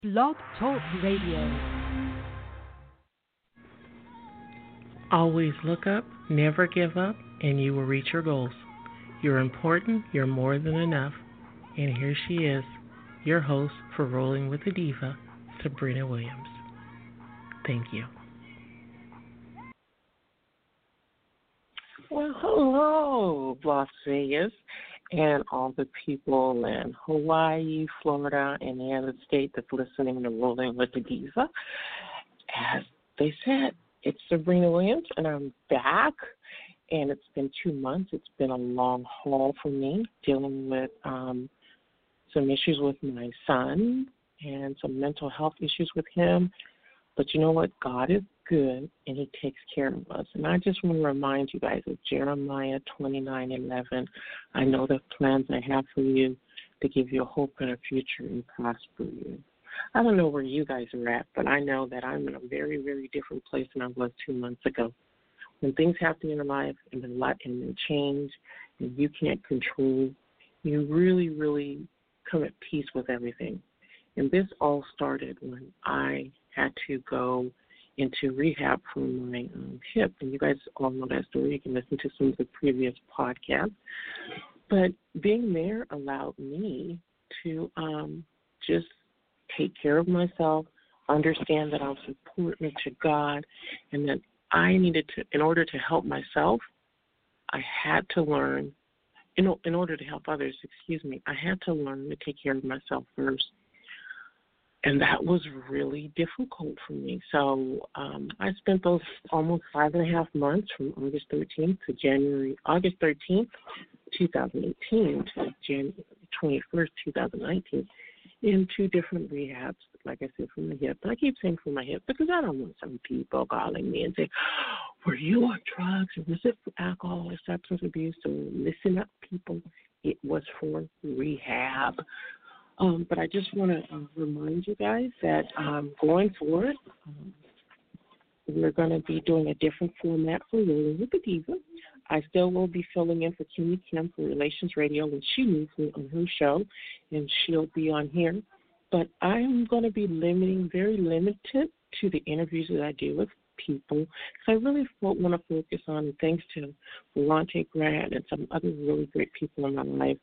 Blog Talk Radio. Always look up, never give up, and you will reach your goals. You're important, you're more than enough. And here she is, your host for Rolling with the Diva, Sabrina Williams. Thank you. Well, hello, Las Vegas, and all the people in Hawaii, Florida, and the other state that's listening to Rolling with the Diva. As they said, it's Sabrina Williams, and I'm back, and it's been 2 months. It's been a long haul for me, dealing with some issues with my son and some mental health issues with him. But you know what? God is good, and he takes care of us. And I just want to remind you guys of Jeremiah 29:11. I know the plans I have for you to give you a hope and a future and prosper you. I don't know where you guys are at, but I know that I'm in a very, very different place than I was 2 months ago. When things happen in your life and then change and you can't control, you really, really come at peace with everything. And this all started when I had to go into rehab for my hip. And you guys all know that story. You can listen to some of the previous podcasts. But being there allowed me to just take care of myself, understand that I was important to God, and that I needed to, in order to help myself, I had to learn, in order to help others, I had to learn to take care of myself first. And that was really difficult for me. So I spent those almost 5.5 months from August 13th to August 13th, 2018 to January 21st, 2019 in 2 different rehabs, like I said, from the hip. And I keep saying from my hip because I don't want some people calling me and saying, were you on drugs or was it for alcohol or substance abuse? So listen up, people. It was for rehab. But I just want to remind you guys that going forward, we're going to be doing a different format for Rolling with the Diva. I still will be filling in for Kimmy Kim for Relations Radio when she needs me on her show, and she'll be on here. But I'm going to be very limited to the interviews that I do with people, because I really want to focus on, and thanks to Volante Grant and some other really great people in my life,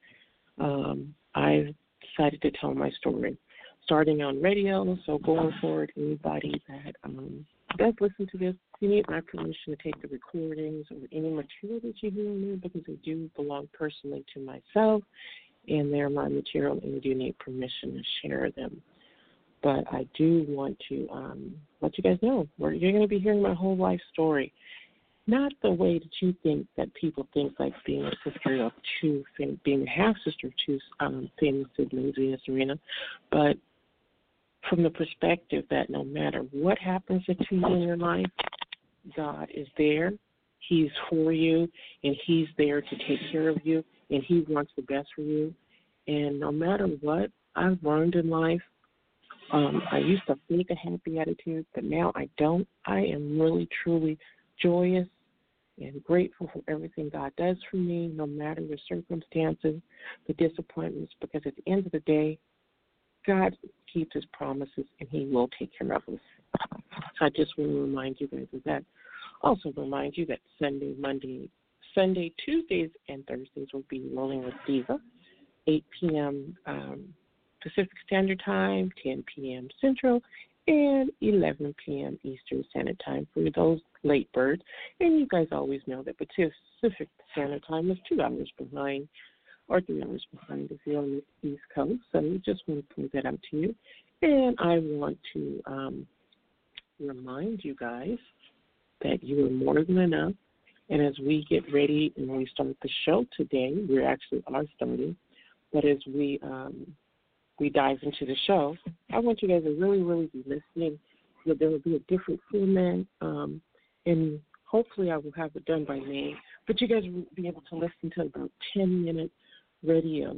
I've decided to tell my story, starting on radio. So going forward, anybody that does listen to this, you need my permission to take the recordings or any material that you hear in there, because they do belong personally to myself, and they're my material, and you do need permission to share them. But I do want to let you guys know where you're going to be hearing my whole life story. Not the way that you think that people think, like being a sister of two, being a half-sister of two famous siblings, Venus Serena, but from the perspective that no matter what happens to you in your life, God is there, he's for you, and he's there to take care of you, and he wants the best for you. And no matter what I've learned in life, I used to fake a happy attitude, but now I don't. I am really, truly joyous and grateful for everything God does for me, no matter the circumstances, the disappointments, because at the end of the day, God keeps his promises, and he will take care of us. So I just want to remind you guys of that. Also remind you that Sunday, Tuesdays, and Thursdays will be Rolling with Diva, 8 p.m. Pacific Standard Time, 10 p.m. Central, and 11 p.m. Eastern Standard Time for those late birds. And you guys always know that Pacific Standard Time is 2 hours behind, or 3 hours behind if you're on the East Coast. So I just want to point that out to you. And I want to remind you guys that you are more than enough. And as we get ready and we start the show today, we actually are starting, but as we dive into the show, I want you guys to really, really be listening. That there will be a different format, and hopefully I will have it done by May. But you guys will be able to listen to about 10-minute radio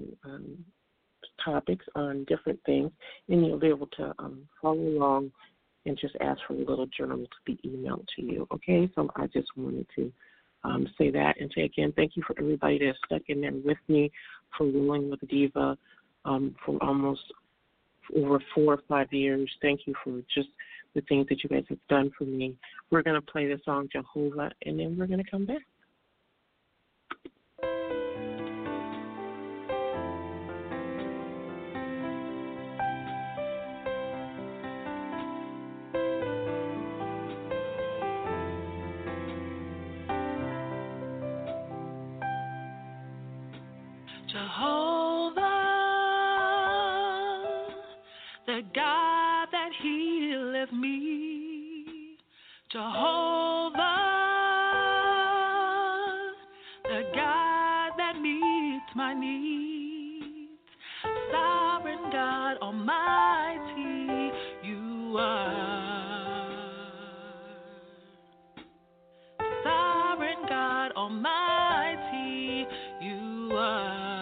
topics on different things, and you'll be able to follow along and just ask for a little journal to be emailed to you, okay? So I just wanted to say that and say again, thank you for everybody that's stuck in there with me for Rolling with Diva for over 4 or 5 years. Thank you for just the things that you guys have done for me. We're going to play the song Jehovah, and then we're going to come back. Jehovah, the God that healeth me. Jehovah, the God that meets my needs. Sovereign God Almighty, you are. Sovereign God Almighty, you are.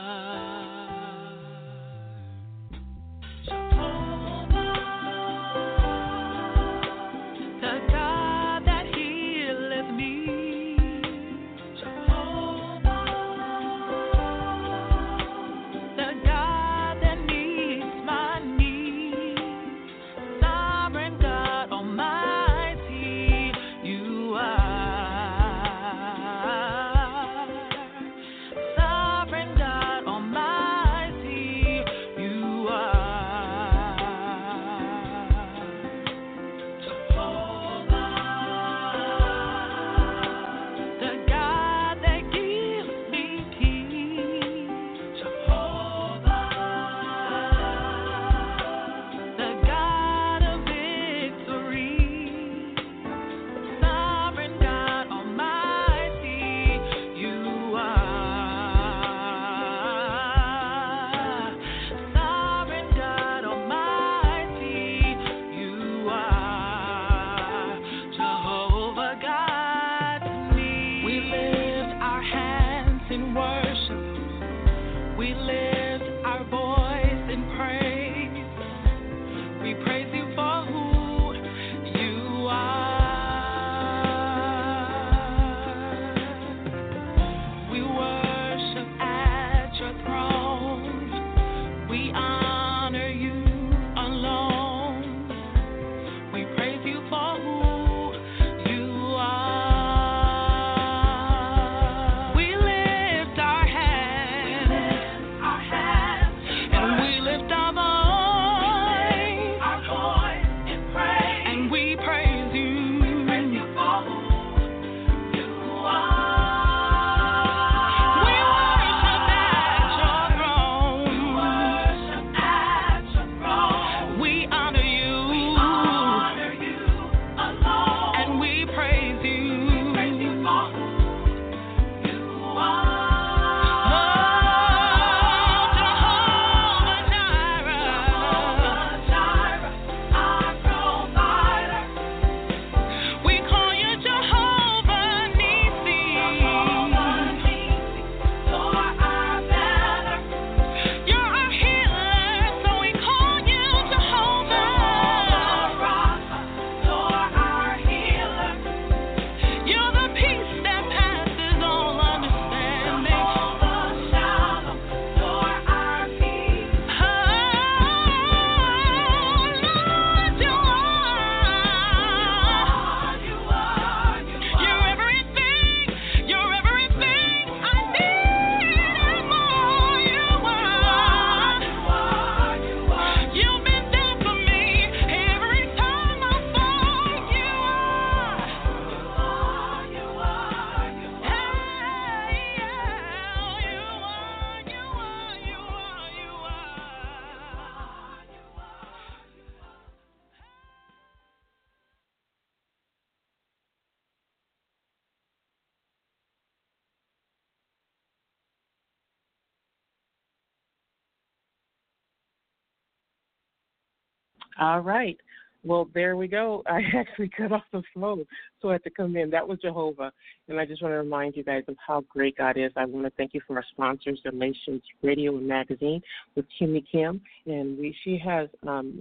All right. Well, there we go. I actually cut off the flow, so I had to come in. That was Jehovah. And I just want to remind you guys of how great God is. I want to thank you for our sponsors, the Nations Radio and Magazine with Kimmy Kim. And she has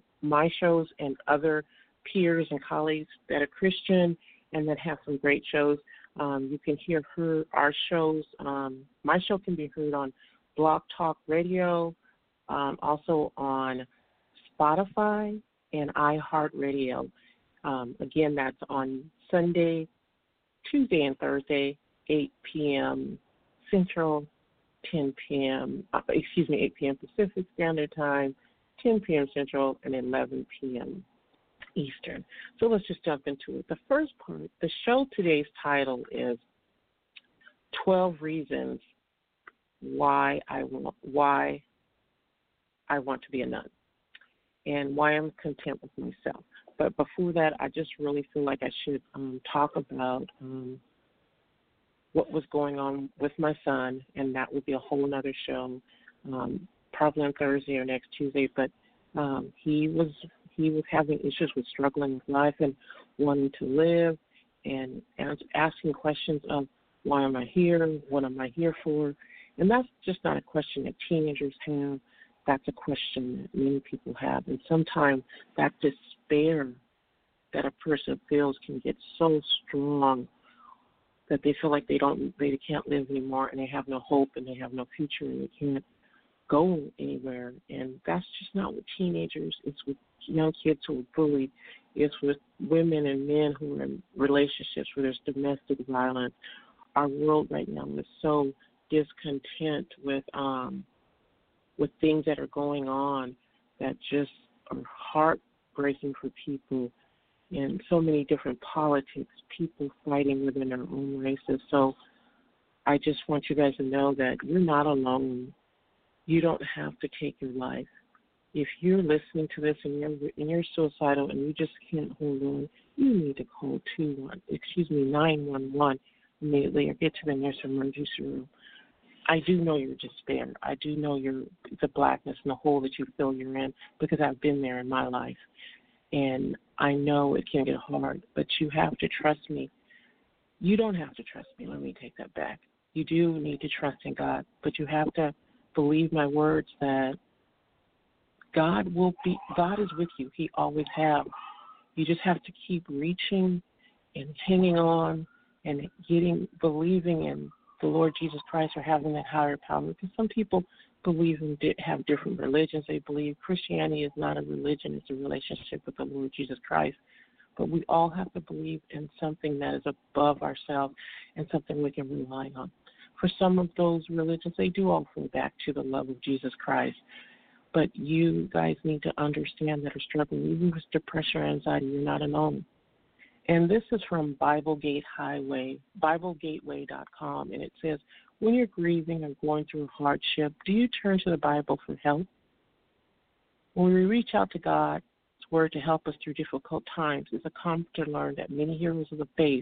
my shows and other peers and colleagues that are Christian and that have some great shows. You can hear our shows. My show can be heard on Blog Talk Radio, also on Spotify and iHeartRadio. Again, that's on Sunday, Tuesday, and Thursday, 8 p.m. Central, 8 p.m. Pacific Standard Time, 10 p.m. Central, and 11 p.m. Eastern. So let's just jump into it. The first part, the show today's title is 12 Reasons Why I Want to Be a Nun, and why I'm content with myself. But before that, I just really feel like I should talk about what was going on with my son, and that would be a whole other show, probably on Thursday or next Tuesday. But he was having issues with struggling with life and wanting to live, and asking questions of why am I here, what am I here for, and that's just not a question that teenagers have. That's a question that many people have, and sometimes that despair that a person feels can get so strong that they feel like they can't live anymore, and they have no hope, and they have no future, and they can't go anywhere. And that's just not with teenagers. It's with young kids who are bullied. It's with women and men who are in relationships where there's domestic violence. Our world right now is so discontent with things that are going on that just are heartbreaking for people, and so many different politics, people fighting within their own races. So I just want you guys to know that you're not alone. You don't have to take your life. If you're listening to this and you're suicidal and you just can't hold on, you need to call 911 immediately, or get to the nearest emergency room. I do know your despair. I do know the blackness and the hole that you feel you're in, because I've been there in my life. And I know it can get hard, but you have to trust me. You don't have to trust me. Let me take that back. You do need to trust in God, but you have to believe my words that God is with you. He always has. You just have to keep reaching and hanging on and believing in the Lord Jesus Christ, or having that higher power. Because some people believe and have different religions. They believe Christianity is not a religion, it's a relationship with the Lord Jesus Christ. But we all have to believe in something that is above ourselves and something we can rely on. For some of those religions, they do all fall back to the love of Jesus Christ. But you guys need to understand that are struggling, even with depression or anxiety, you're not alone. And this is from BibleGateway.com, and it says, when you're grieving or going through a hardship, do you turn to the Bible for help? When we reach out to God's Word to help us through difficult times, it's a comfort to learn that many heroes of the faith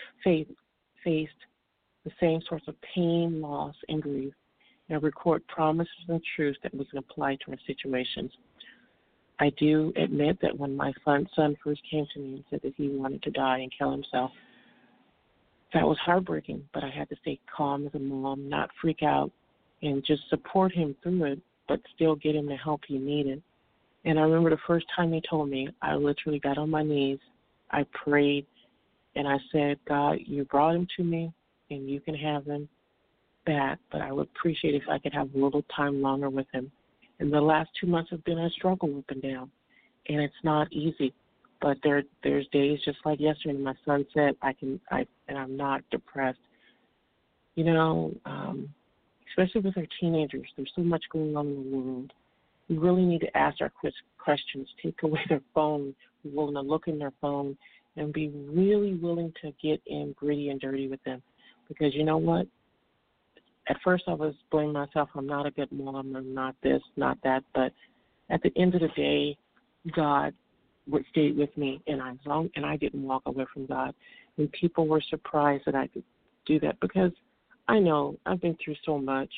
faced the same sorts of pain, loss, and grief, and record promises and truths that we can apply to our situations. I do admit that when my son first came to me and said that he wanted to die and kill himself, that was heartbreaking, but I had to stay calm as a mom, not freak out, and just support him through it, but still get him the help he needed. And I remember the first time he told me, I literally got on my knees, I prayed, and I said, God, you brought him to me, and you can have him back, but I would appreciate if I could have a little time longer with him. And the last 2 months have been a struggle up and down, and it's not easy. But there's days just like yesterday. My son said, I'm not depressed. You know, especially with our teenagers, there's so much going on in the world. We really need to ask our questions, take away their phone, be willing to look in their phone, and be really willing to get in gritty and dirty with them. Because you know what? At first I was blaming myself. I'm not a good mom. I'm not this, not that. But at the end of the day, God would stay with me, and I didn't walk away from God. And people were surprised that I could do that, because I know I've been through so much.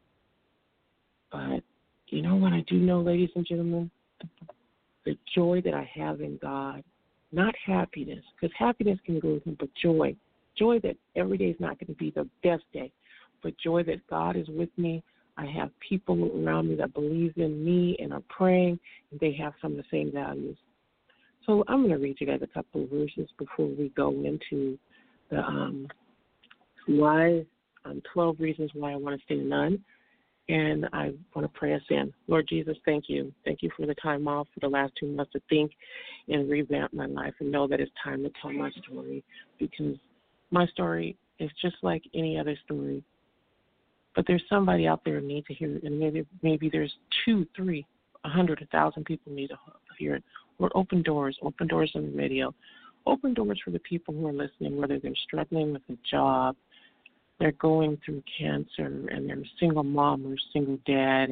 But you know what I do know, ladies and gentlemen? The joy that I have in God, not happiness, because happiness can go with Him, but joy. Joy that every day is not going to be the best day, but joy that God is with me. I have people around me that believe in me and are praying, and they have some of the same values. So I'm going to read you guys a couple of verses before we go into the 12 reasons why I want to stay a nun. And I want to pray us in. Lord Jesus, thank you. Thank you for the time off for the last 2 months to think and revamp my life and know that it's time to tell my story, because my story is just like any other story. But there's somebody out there who needs to hear it, and maybe there's 2, 3, 100, 1,000 people need to hear it. Lord, open doors on the radio. Open doors for the people who are listening, whether they're struggling with a job, they're going through cancer, and they're a single mom or single dad,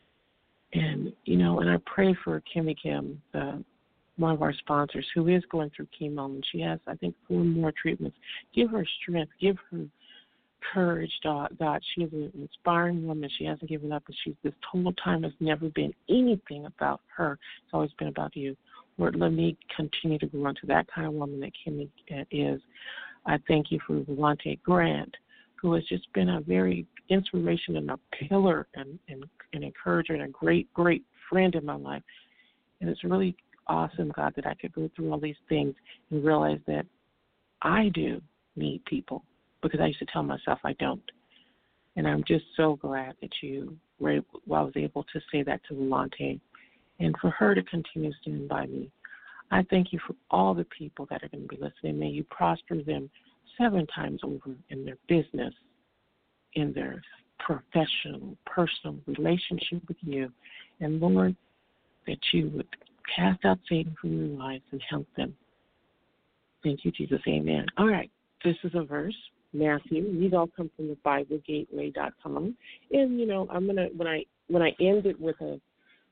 and I pray for Kimmy Kim, one of our sponsors, who is going through chemo, and she has, I think, 4 more treatments. Give her strength, give her courage, God. She is an inspiring woman. She hasn't given up, and this total time has never been anything about her. It's always been about you. Lord, let me continue to grow into that kind of woman that Kimmy is. I thank you for Volante Grant, who has just been a very inspiration and a pillar and an encourager and a great, great friend in my life. And it's really awesome, God, that I could go through all these things and realize that I do need people, because I used to tell myself I don't. And I'm just so glad that I was able to say that to Volante, and for her to continue standing by me. I thank you for all the people that are going to be listening. May you prosper them 7 times over in their business, in their professional, personal relationship with you. And Lord, that you would cast out Satan from their lives and help them. Thank you, Jesus. Amen. All right. This is a verse, Matthew. These all come from the BibleGateway.com. And, I'm going to, when I end it with a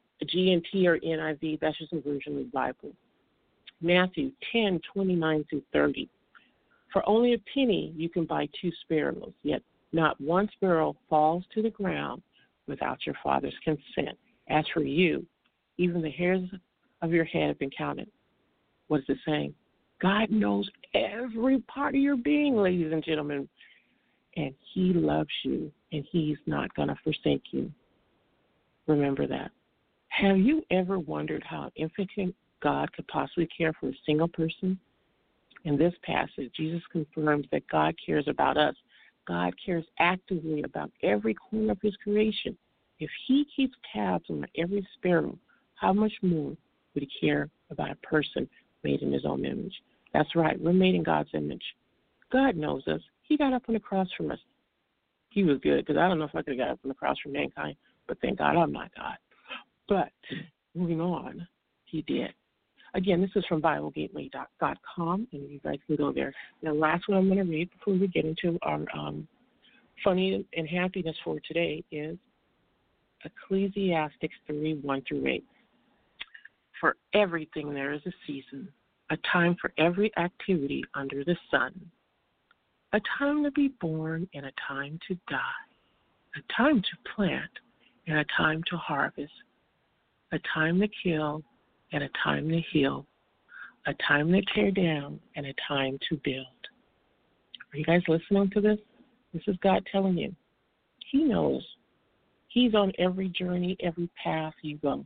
GNT or NIV, that's just a version of the Bible. Matthew 10:29-30. For only a penny you can buy 2 sparrows, yet not one sparrow falls to the ground without your Father's consent. As for you, even the hairs of your head have been counted. What is it saying? God knows every part of your being, ladies and gentlemen, and he loves you, and he's not going to forsake you. Remember that. Have you ever wondered how infinite God could possibly care for a single person? In this passage, Jesus confirms that God cares about us. God cares actively about every corner of his creation. If he keeps tabs on every sparrow, how much more would he care about a person made in his own image? That's right, we're made in God's image. God knows us. He got up on the cross for us. He was good, because I don't know if I could have got up on the cross for mankind, but thank God I'm not God. But moving on, he did. Again, this is from BibleGateway.com, and you guys can go there. Now, last one I'm going to read before we get into our funny and happiness for today is Ecclesiastes 3:1-8. For everything there is a season, a time for every activity under the sun, a time to be born and a time to die, a time to plant and a time to harvest, a time to kill and a time to heal, a time to tear down and a time to build. Are you guys listening to this? This is God telling you. He knows. He's on every journey, every path you go.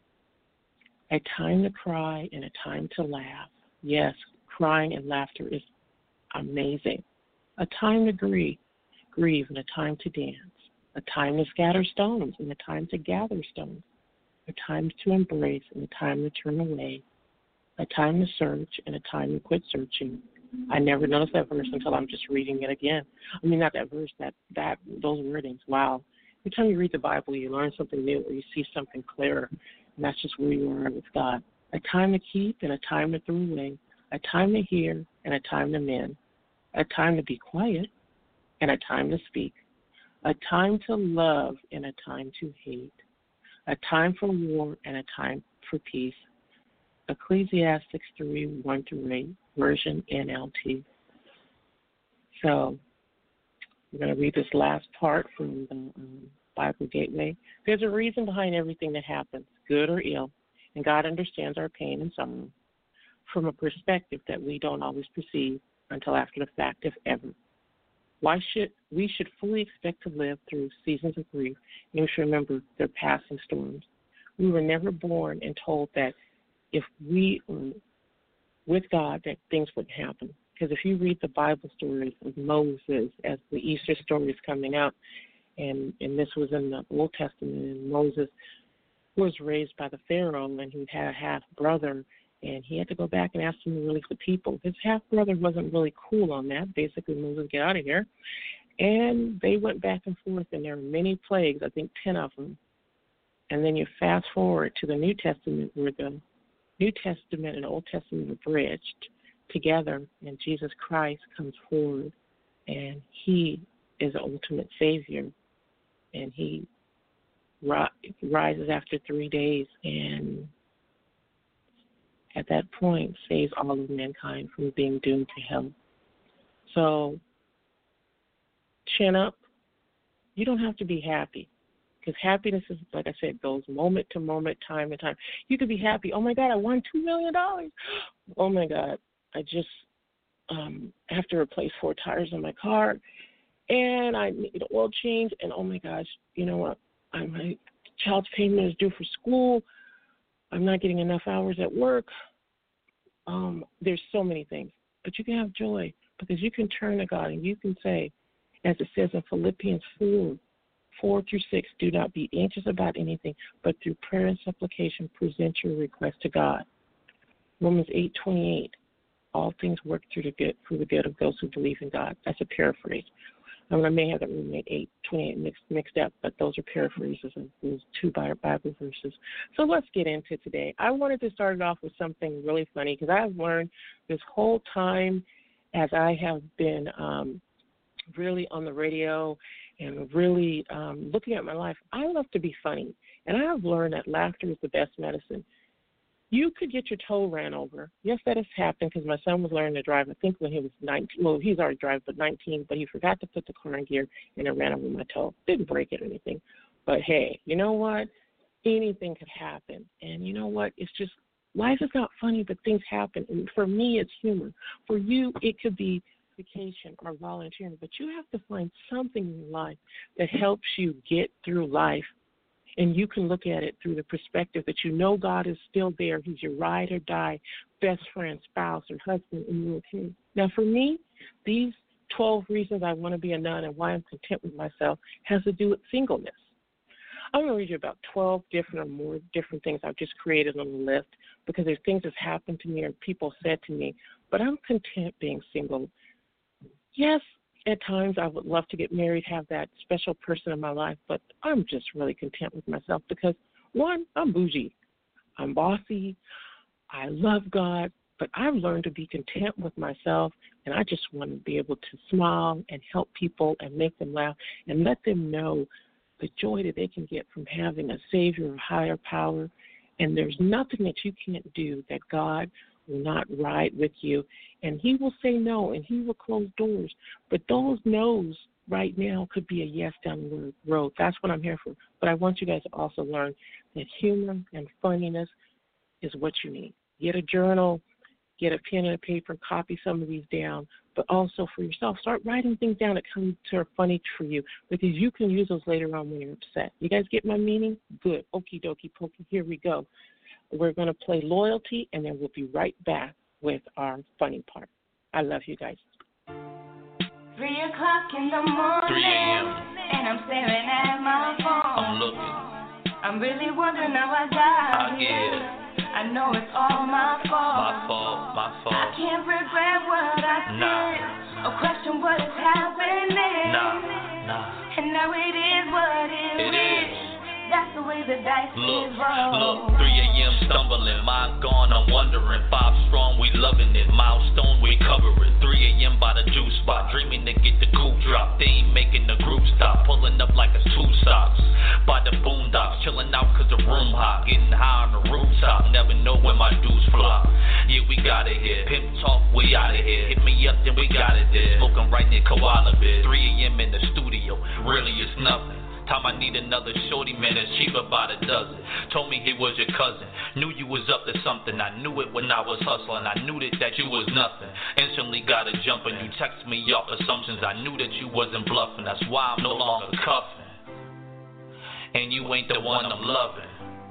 A time to cry and a time to laugh. Yes, crying and laughter is amazing. A time to grieve and a time to dance. A time to scatter stones and a time to gather stones. A time to embrace and a time to turn away. A time to search and a time to quit searching. I never noticed that verse until I'm just reading it again. I mean, not that verse, those wordings. Wow. Every time you read the Bible, you learn something new or you see something clearer, and that's just where you are with God. A time to keep and a time to throw away. A time to hear and a time to mend. A time to be quiet and a time to speak. A time to love and a time to hate. A time for war and a time for peace. Ecclesiastes 3:1-8, version NLT. So we're going to read this last part from the Bible Gateway. There's a reason behind everything that happens, good or ill, and God understands our pain and sorrow from a perspective that we don't always perceive until after the fact, if ever. We should fully expect to live through seasons of grief, and we should remember they're passing storms. We were never born and told that if we were with God, that things wouldn't happen. Because if you read the Bible stories of Moses as the Easter story is coming out, and this was in the Old Testament, and Moses was raised by the Pharaoh, and he had a half-brother, and he had to go back and ask him to release the people. His half-brother wasn't really cool on that. Basically, Moses, get out of here. And they went back and forth, and there were many plagues, I think 10 of them. And then you fast forward to the New Testament, where the New Testament and Old Testament are bridged together, and Jesus Christ comes forward, and he is the ultimate Savior, and he rises after 3 days, and at that point saves all of mankind from being doomed to hell. So, chin up. You don't have to be happy, because happiness is, like I said, goes moment to moment, time to time. You could be happy. Oh, my God, I won $2 million. Oh, my God, I just have to replace 4 tires on my car, and I need an oil change, and oh, my gosh, you know what? My child's payment is due for school. I'm not getting enough hours at work. There's so many things. But you can have joy, because you can turn to God and you can say, as it says in Philippians 4:4-6, do not be anxious about anything, but through prayer and supplication present your request to God. Romans 8:28, all things work for the good of those who believe in God. That's a paraphrase. I may have that Romans 8:28 mixed up, but those are paraphrases of those 2 Bible verses. So let's get into today. I wanted to start it off with something really funny, because I've learned this whole time as I have been really on the radio and really looking at my life, I love to be funny. And I have learned that laughter is the best medicine. You could get your toe ran over. Yes, that has happened, because my son was learning to drive, I think, when he was 19. Well, he's already driving, but 19, but he forgot to put the car in gear, and it ran over my toe. Didn't break it or anything. But, hey, you know what? Anything could happen. And you know what? It's just, life is not funny, but things happen. And for me, it's humor. For you, it could be vacation or volunteering, but you have to find something in your life that helps you get through life. And you can look at it through the perspective that you know God is still there. He's your ride or die, best friend, spouse, or husband, and you're okay. Now, for me, these 12 reasons I want to be a nun and why I'm content with myself has to do with singleness. I'm going to read you about 12 different or more different things I've just created on the list, because there's things that's happened to me or people said to me, but I'm content being single. Yes, at times I would love to get married, have that special person in my life, but I'm just really content with myself because, one, I'm bougie. I'm bossy. I love God, but I've learned to be content with myself, and I just want to be able to smile and help people and make them laugh and let them know the joy that they can get from having a Savior, a higher power, and there's nothing that you can't do that God will not ride with you, and he will say no, and he will close doors. But those no's right now could be a yes down the road. That's what I'm here for. But I want you guys to also learn that humor and funniness is what you need. Get a journal, get a pen and a paper, copy some of these down, but also for yourself, start writing things down that come to are funny for you, because you can use those later on when you're upset. You guys get my meaning? Good. Okie dokie pokey. Here we go. We're going to play Loyalty, and then we'll be right back with our funny part. I love you guys. 3 o'clock in the morning, 3 a.m. and I'm staring at my phone. I'm looking. I'm really wondering how I got here. I know it's all my fault. My fault. I can't regret what I did, or question what is happening. Nah. And now it is what it is. That's the way the dice is rolled. 3 a.m. stumbling, mind gone, I'm wondering. 5 strong, we loving it. Milestone, we cover it. 3 a.m. by the juice spot, dreaming to get the coupe drop. They ain't making the group stop, pulling up like it's 2 stops. By the boondocks, chilling out cause the room hot. Getting high on the rooftop, never know when my dudes flop. Yeah, we got it here. Pimp talk, we out of here. Hit me up, then we got it there. Smoking right near Koala Bear. 3 a.m. in the studio, really it's nothing. Time I need another shorty, man, it's cheaper by the dozen. Told me he was your cousin, knew you was up to something. I knew it when I was hustling, I knew that you was nothing. Instantly got a jump and you text me off assumptions. I knew that you wasn't bluffing, that's why I'm no longer cuffing. And you ain't the one I'm loving.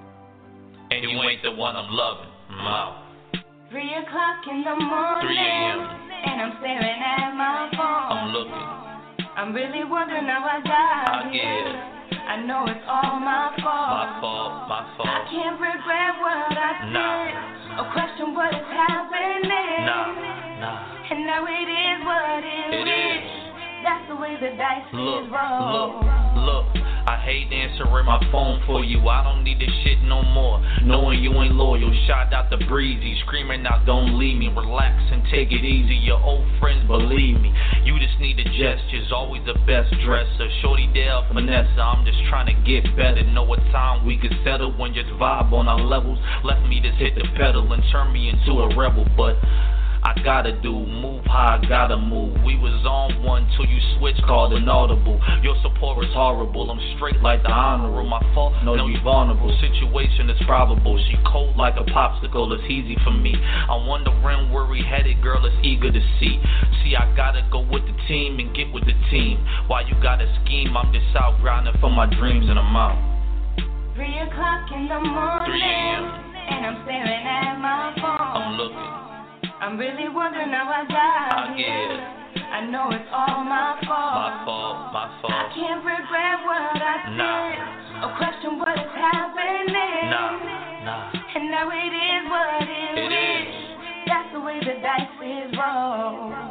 And you ain't the one I'm loving. I'm out. 3 o'clock in the morning, 3 a.m. and I'm staring at my phone. I'm looking. I'm really wondering how I got here. I know it's all my fault. My fault. I can't regret what I did or question what is happening. Nah. And now it is what it is. That's the way the dice is rolled. Look, I hate answering my phone for you. I don't need this shit no more. Knowing you ain't loyal. Shout out to Breezy, screaming out, don't leave me. Relax and take it easy. Your old friends believe me. You just need the gestures. Always the best dresser. Shorty Dale, Vanessa. I'm just trying to get better. Know what time we could settle when just vibe on our levels. Left me just hit the pedal and turn me into a rebel, but I gotta move how I gotta move. We was on one till you switch, called an audible. Your support is horrible, I'm straight like the honorable. My fault, no you vulnerable, situation is probable. She cold like a popsicle, it's easy for me. I'm wondering where we headed, girl, it's eager to see. See, I gotta go with the team and get with the team. While you gotta scheme, I'm just out grinding for my dreams and I'm out. 3 o'clock in the morning, 3 a.m. and I'm staring at my phone. I'm looking. I'm really wondering how I got here. I know it's all my fault. My fault. I can't regret what I did or question what is happening. Nah. And now it is what it is. That's the way the dice is rolled.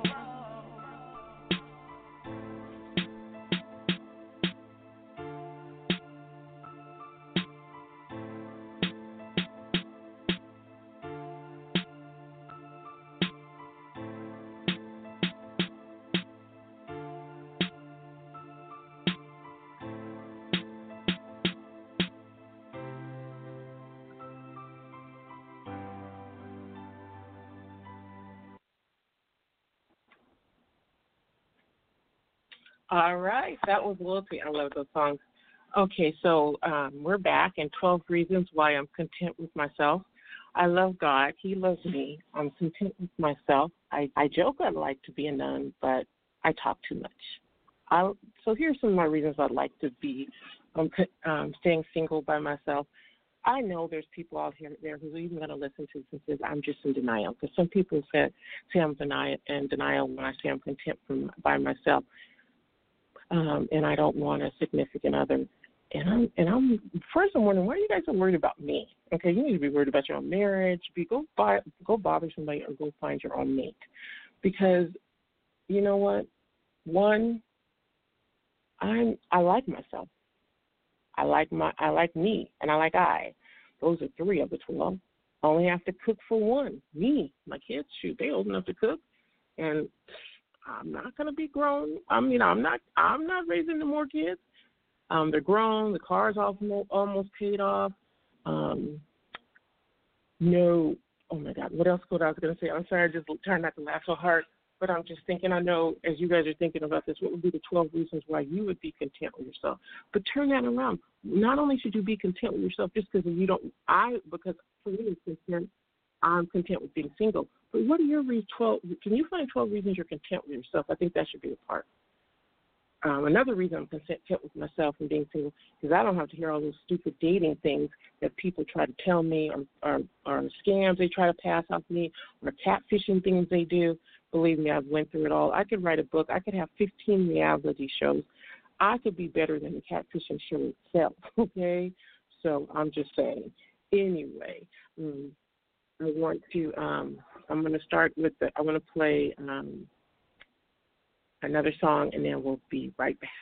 All right, that was Loyalty. I love those songs. Okay, so we're back, and 12 reasons why I'm content with myself. I love God. He loves me. I'm content with myself. I joke I'd like to be a nun, but I talk too much. So here's some of my reasons I'd like to be staying single by myself. I know there's people out there who are even going to listen to this and says I'm just in denial, because some people say I'm in denial when I say I'm content by myself. And I don't want a significant other. And I'm first I'm wondering, why are you guys so worried about me? Okay, you need to be worried about your own marriage. Go bother somebody or go find your own mate. Because you know what? One, I like myself. I like me, and I like I. Those are 3 of the 12. I only have to cook for one. Me, my kids, shoot, they old enough to cook, and I'm not going to be grown. I'm not raising no more kids. They're grown. The car's almost paid off. No, oh my God, what else could I was going to say? I'm sorry, I just trying not to laugh so hard. But I'm just thinking, I know as you guys are thinking about this, what would be the 12 reasons why you would be content with yourself? But turn that around. Not only should you be content with yourself just because because for me it's content, I'm content with being single. But what are your 12? Can you find 12 reasons you're content with yourself? I think that should be a part. Another reason I'm content with myself and being single is I don't have to hear all those stupid dating things that people try to tell me or scams they try to pass off me or catfishing things they do. Believe me, I've went through it all. I could write a book. I could have 15 reality shows. I could be better than the catfishing show itself, okay? So I'm just saying. Anyway, I want to I'm going to start with I want to play another song, and then we'll be right back.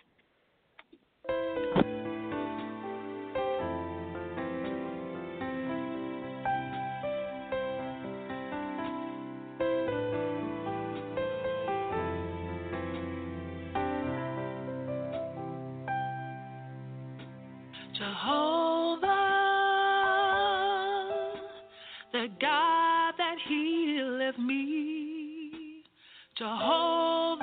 Jehovah, the God that healeth me. Jehovah,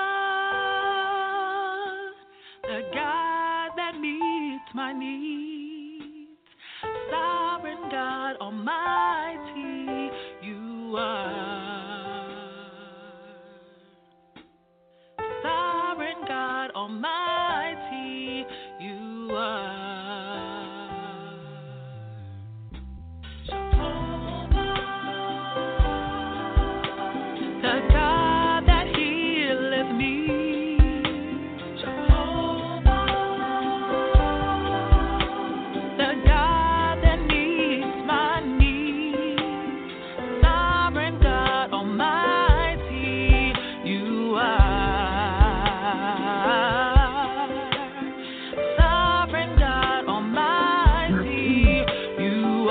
the God that meets my needs. Sovereign God Almighty, you are. Sovereign God Almighty, you are. The God that healeth me. Sovereign God Almighty, you are. Sovereign God Almighty, you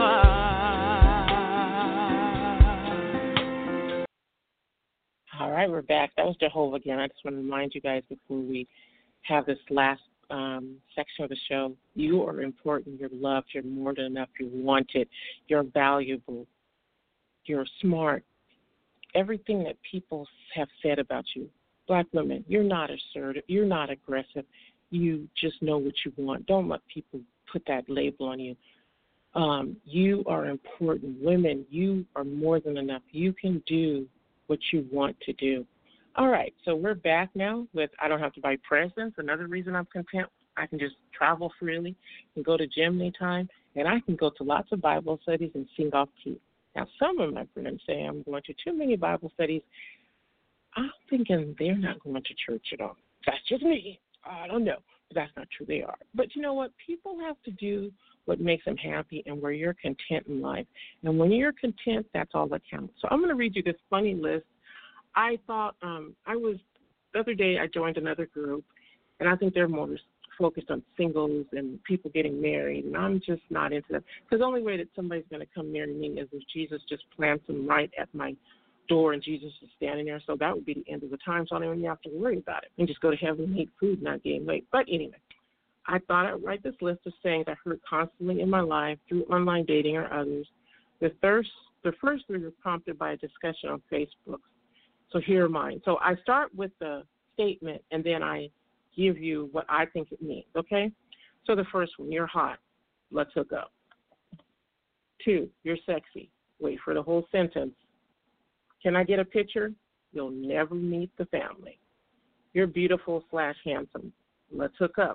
are. All right, we're back. That was Jehovah again. I just want to remind you guys before we have this last section of the show, you are important, you're loved, you're more than enough, you're wanted, you're valuable, you're smart. Everything that people have said about you, Black women, you're not assertive, you're not aggressive, you just know what you want. Don't let people put that label on you. You are important. Women, you are more than enough. You can do what you want to do. All right, so we're back now with I don't have to buy presents. Another reason I'm content, I can just travel freely and go to gym anytime, and I can go to lots of Bible studies and sing off key. Now, some of my friends say I'm going to too many Bible studies. I'm thinking they're not going to church at all. That's just me. I don't know, but that's not true. They are. But you know what? People have to do what makes them happy and where you're content in life. And when you're content, that's all that counts. So I'm going to read you this funny list. I thought the other day I joined another group, and I think they're more focused on singles and people getting married, and I'm just not into that. Because the only way that somebody's going to come marry me is if Jesus just plants them right at my door and Jesus is standing there. So that would be the end of the time, so I don't even have to worry about it and just go to heaven and eat food, not gain weight. But anyway, I thought I'd write this list of sayings I heard constantly in my life through online dating or others. The first three were prompted by a discussion on Facebook. So here are mine. So I start with the statement, and then I give you what I think it means, okay? So the first one, you're hot. Let's hook up. 2, you're sexy. Wait for the whole sentence. Can I get a picture? You'll never meet the family. You're beautiful/handsome. Let's hook up.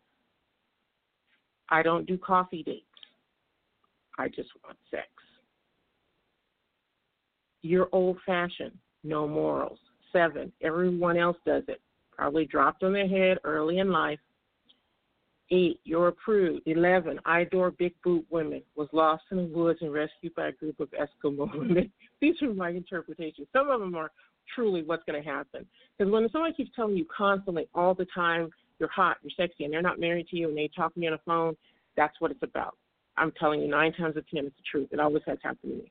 I don't do coffee dates. I just want sex. You're old-fashioned. No morals. 7, everyone else does it. Probably dropped on their head early in life. 8, you're a prude. 11, I adore big boob women. Was lost in the woods and rescued by a group of Eskimo women. These are my interpretations. Some of them are truly what's going to happen. Because when somebody keeps telling you constantly, all the time, you're hot, you're sexy, and they're not married to you, and they talk to you on the phone, that's what it's about. I'm telling you, 9 times out of 10, it's the truth. It always has happened to me.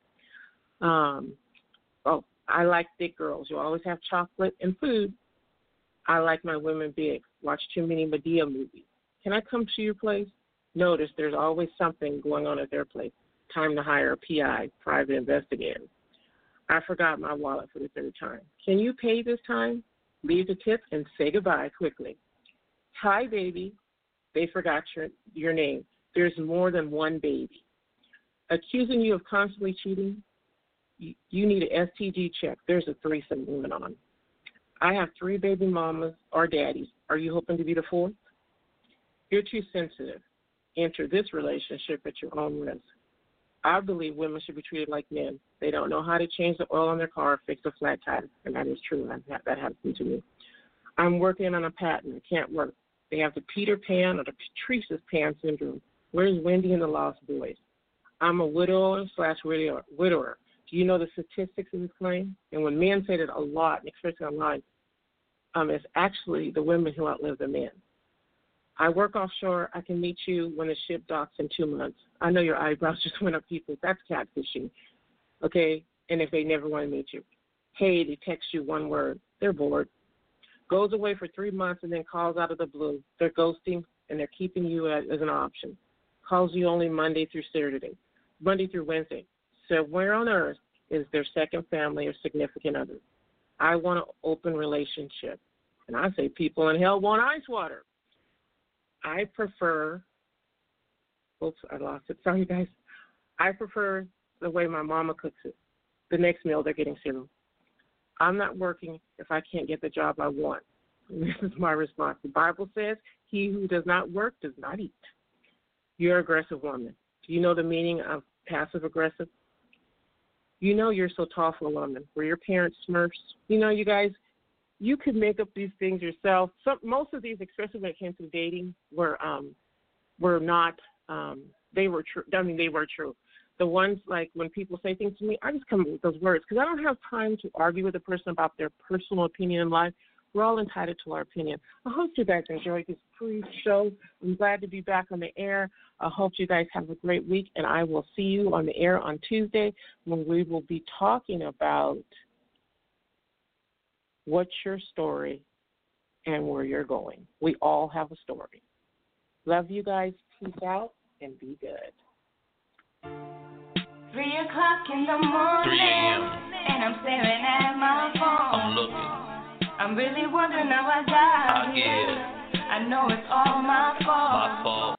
I like thick girls. You always have chocolate and food. I like my women big. Watch too many Madea movies. Can I come to your place? Notice there's always something going on at their place. Time to hire a PI, private investigator. I forgot my wallet for the 3rd time. Can you pay this time? Leave the tip and say goodbye quickly. Hi, baby. They forgot your name. There's more than one baby. Accusing you of constantly cheating? You need an STD check. There's a threesome going on. I have 3 baby mamas or daddies. Are you hoping to be the 4th? You're too sensitive. Enter this relationship at your own risk. I believe women should be treated like men. They don't know how to change the oil on their car or fix a flat tire, and that is true. That happened to me. I'm working on a patent. I can't work. They have the Peter Pan or the Teresa's Pan syndrome. Where's Wendy and the Lost Boys? I'm a widower. Do you know the statistics of this claim? And when men say that a lot, especially online, it's actually the women who outlive the men. I work offshore. I can meet you when the ship docks in 2 months. I know your eyebrows just went up, people. That's catfishing, okay? And if they never want to meet you. Hey, they text you one word. They're bored. Goes away for 3 months and then calls out of the blue. They're ghosting, and they're keeping you as an option. Calls you only Monday through Wednesday. So where on earth is their second family or significant other? I want an open relationship. And I say people in hell want ice water. I prefer, oops, I lost it. Sorry, guys. I prefer the way my mama cooks it. The next meal, they're getting cereal. I'm not working if I can't get the job I want. And this is my response. The Bible says, he who does not work does not eat. You're an aggressive woman. Do you know the meaning of passive-aggressive? You know you're so tall for a woman. Were your parents Smurfs? You know, you guys, you could make up these things yourself. Most of these, especially when it came to dating, were not. They were true. I mean, they were true. the ones like when people say things to me, I just come up with those words because I don't have time to argue with a person about their personal opinion in life. We're all entitled to our opinion. I hope you guys enjoyed this pre-show. I'm glad to be back on the air. I hope you guys have a great week, and I will see you on the air on Tuesday when we will be talking about what's your story and where you're going. We all have a story. Love you guys. Peace out and be good. 3 o'clock in the morning, 3 a.m. and I'm staring at my phone. I'm looking. I'm really wondering how I got I here. get I know it's all my fault. my fault.